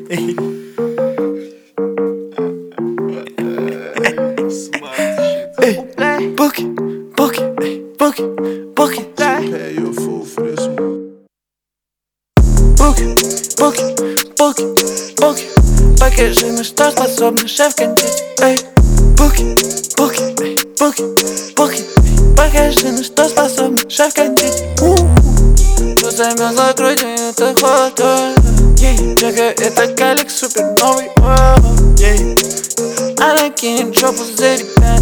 Pay you a fool for this one. Покажи, на что способна шеф-кондитер. Покажи, на что способна шеф-кондитер. Тут замерзла грудь, и это холодно. Бегаю, это калик супер новый. Она кинет жопу за ребят.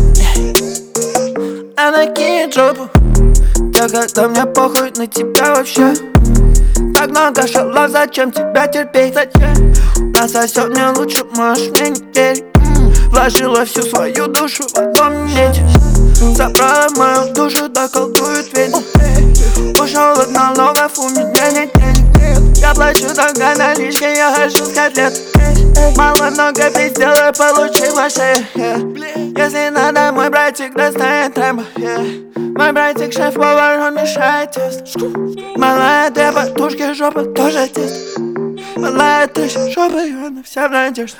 Она кинет жопу. Да когда мне похуй на тебя вообще. Так много шалов, зачем тебя терпеть? Насосет мне лучше, можешь мне не верить. Вложила всю свою душу в одном месте. Забрала мою душу, да колдует ветер. Ушел от налогов, у меня нет денег. Я плачу только налички, я хочу с котлет. Мало много пиздела, получила шею. Если надо, мой братик достанет рэмбо. Мой братик шеф-повар, он мешает тесто. Малая две подушки, жопа тоже тесто. Малая тысяча жопа, и она вся в надежде.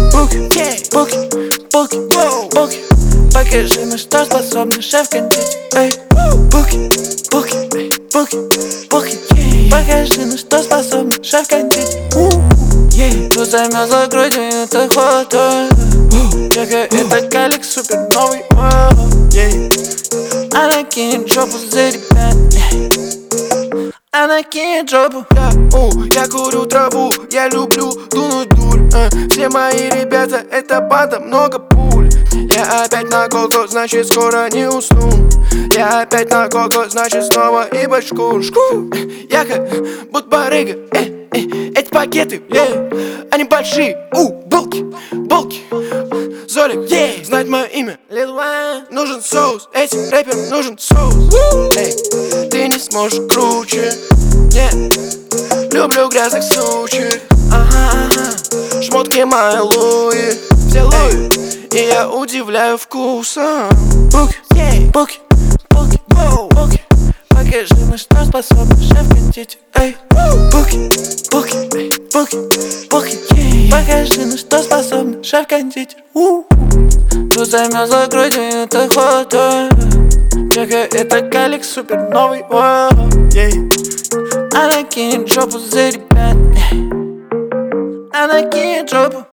Буки. Покажи, на что способна шеф-кондитер. Покажи, на что способна шеф-кондитер. Тут замерзла грудь, и это холодно. Это калик супер новый. Она кинет жопу за ребят. Она кинет жопу. Я курю траву, я люблю дунуть дурь. Все мои ребята, это банда, много пуль. Я опять на голку, значит скоро не усну. Я опять на голку, значит снова и башку. Я как будто барыга. Эти пакеты, они большие. Булки. Золик, знать мое имя. Нужен соус, этим рэперам нужен соус. Ты не сможешь круче. Нет, люблю грязных сучек. Шмотки мои Луи, все Луи. И я удивляю вкусом. Буки. Покажи, на что способна шеф-кондитер. Покажи, на что способна шеф-кондитер. Тут замерзла грудь, и это холодно. Это калик супер новый. Она кинет жопу за ребят. Она кинет жопу.